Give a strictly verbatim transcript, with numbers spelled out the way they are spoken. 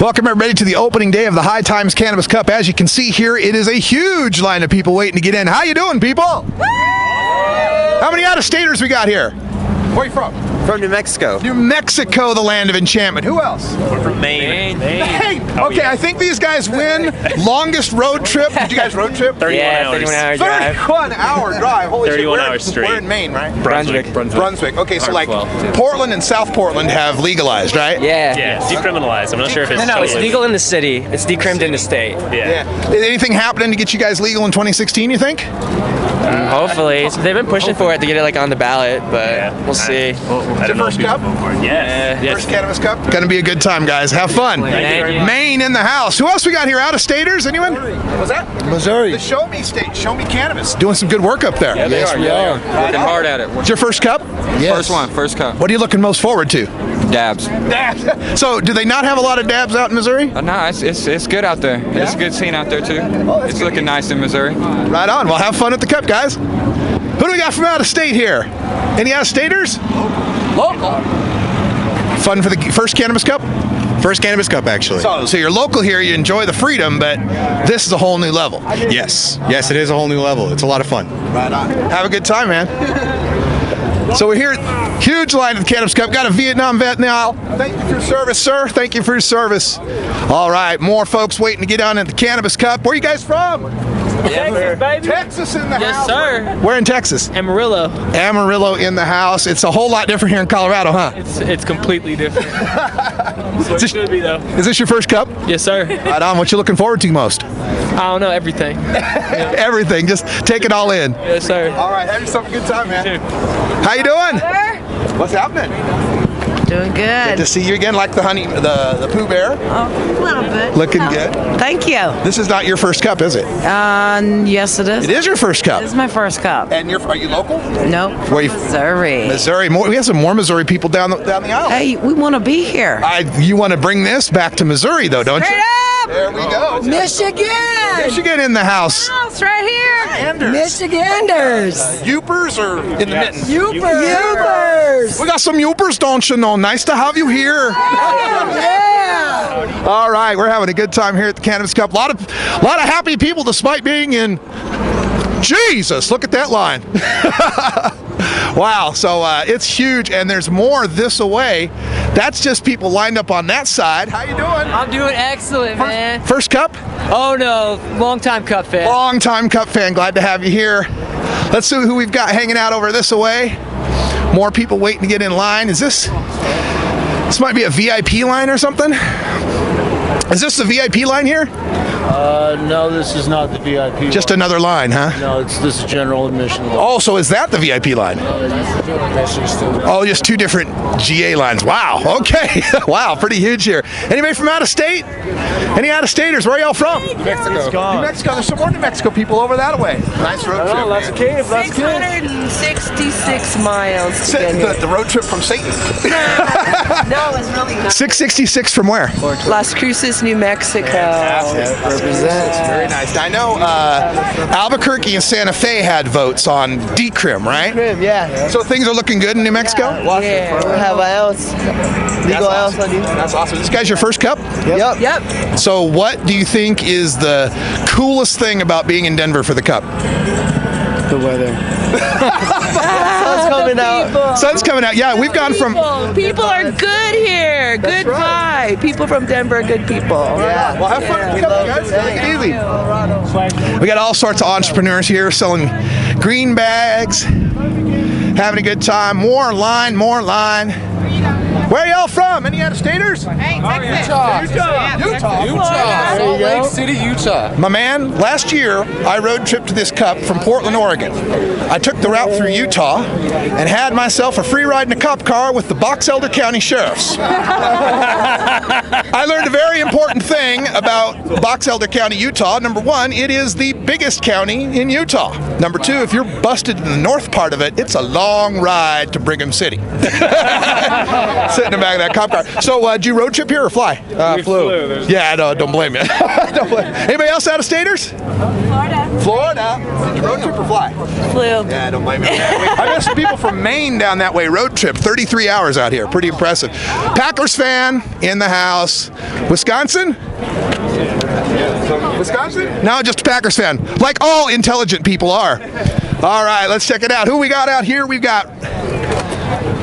Welcome everybody to the opening day of the High Times Cannabis Cup. As you can see here, it is a huge line of people waiting to get in. How you doing, people? How many out-of-staters we got here? Where are you from? From New Mexico. New Mexico, the land of enchantment. Who else? We're from Maine. Maine. Maine. Okay, I think these guys win longest road trip. Did you guys road trip? thirty-one yeah, hours. thirty-one hour drive. thirty-one hour drive. Holy thirty-one shit. hours straight. We're in Maine, right? Brunswick. Brunswick. Brunswick. Okay, so like Hartwell. Portland and South Portland have legalized, right? Yeah. Yeah, it's decriminalized. I'm not sure if it's No, no, it's totally- legal in the city. It's decrimmed in the state. Yeah. Yeah. Is anything happening to get you guys legal in twenty sixteen, you think? Mm, hopefully. So they've been pushing for it to get it like on the ballot, but Yeah. we'll see. I, well, I don't know first if people cup? vote for it. Yeah. Yes. First Cannabis Cup. Gonna be a good time, guys. Have fun. Thank you very much. Maine in the house. Who else we got here? Out-of-staters? Anyone? What's that? Missouri. The Show Me State. Show Me Cannabis. Doing some good work up there. Yeah, they are. we Yeah, are. they are. Working hard at it. It's your first cup? Yes. First one, first cup. What are you looking most forward to? Dabs. Dabs. So, do they not have a lot of dabs out in Missouri? Uh, no, it's, it's it's good out there. It's a good scene out there too. It's looking nice in Missouri. Right on. Well, have fun at the cup, guys. Who do we got from out of state here? Any out-of-staters? Local. Fun for the first Cannabis Cup? First Cannabis Cup, actually. So, so you're local here, you enjoy the freedom, but this is a whole new level. Yes. Yes, it is a whole new level. It's a lot of fun. Right on. Have a good time, man. So we're here, huge line at the Cannabis Cup. Got a Vietnam vet in the aisle. Thank you for your service, sir. Thank you for your service. All right, more folks waiting to get on at the Cannabis Cup. Where are you guys from? Texas, baby. Texas in the Yes, house. sir. Where in Texas? Amarillo. Amarillo in the house. It's a whole lot different here in Colorado, huh? It's it's completely different. So it this- should be though. Is this your first cup? Yes, sir. Right on. What you looking forward to most? I don't know everything. Everything. Just take it all in. Yes, sir. All right. Have yourself a good time, man. How you doing? What's happening? Doing Good good. to see you again. Like the honey, the the Pooh Bear. Oh, a little bit. Looking Oh, good. Thank you. This is not your first cup, is it? Um, yes, it is. It is your first cup. This is my first cup. And you're are you local? Nope. Where you- Missouri. Missouri. More, we have some more Missouri people down the down the aisle. Hey, we want to be here. I, you want to bring this back to Missouri, though, don't Straight you? up! There we go. Michigan! Michigan in the house. House right here. Anders. Michiganders. Youpers or in the mittens? Youpers. We got some Youpers, don't you know? Nice to have you here. Yeah. All right, we're having a good time here at the Cannabis Cup. A lot of, a lot of happy people, despite being in. Jesus, look at that line. Wow, so uh, it's huge, and there's more this away. That's just people lined up on that side. How you doing? I'm doing excellent, man. First cup? Oh no, long time cup fan. Long time cup fan. Glad to have you here. Let's see who we've got hanging out over this away. More people waiting to get in line. Is this? This might be a V I P line or something. Is this the V I P line here? Uh, no, this is not the V I P. Just another line, huh? No, it's this is general admission. Oh, so is that the V I P line? Oh, just two different G A lines. Wow. Okay. Wow. Pretty huge here. Anybody from out of state? Any out of staters? Where are y'all from? New Mexico. New Mexico. There's some more New Mexico people over that way. Nice road trip. Oh, that's a cave. That's six hundred sixty-six miles to get The, here. the road trip from Satan. No, it's really not. six sixty-six from where? Las Cruces, New Mexico. Represents. Very nice. I know uh, Albuquerque and Santa Fe had votes on decrim, right? Yeah. So things are looking good in New Mexico? Yeah. We have ounce. Legal ounce on you. That's awesome. This guy's your first cup? Yep. Yep. So what do you think is the coolest thing about being in Denver for the cup? The weather. Sun's coming out. Sun's coming out. Yeah, we've gone from... People, people are good here. Good vibe. People from Denver are good people. Yeah. Well, have fun at the cup, guys. Take it easy. We got all sorts of entrepreneurs here selling green bags, having a good time. More line, more line. Where are y'all from? Any out-of-staters? Utah. Utah. Utah. Utah. Salt Lake City, Utah. My man, last year I road tripped to this cup from Portland, Oregon. I took the route through Utah and had myself a free ride in a cop car with the Box Elder County Sheriffs. I learned a very important thing about Box Elder County, Utah. Number one, it is the biggest county in Utah. Number two, if you're busted in the north part of it, it's a long ride to Brigham City. Sit in the back of that cop car. So, uh, did you road trip here or fly? Uh, We flew. There's- Yeah, no, don't blame you. Don't blame. Anybody else out of staters? Florida. Florida. Did you road trip or fly? Flew. Yeah, don't blame me. I met some people from Maine down that way. Road trip, thirty-three hours out here. Pretty impressive. Packers fan in the house. Wisconsin? Wisconsin? No, just a Packers fan. Like all intelligent people are. All right, let's check it out. Who we got out here? We've got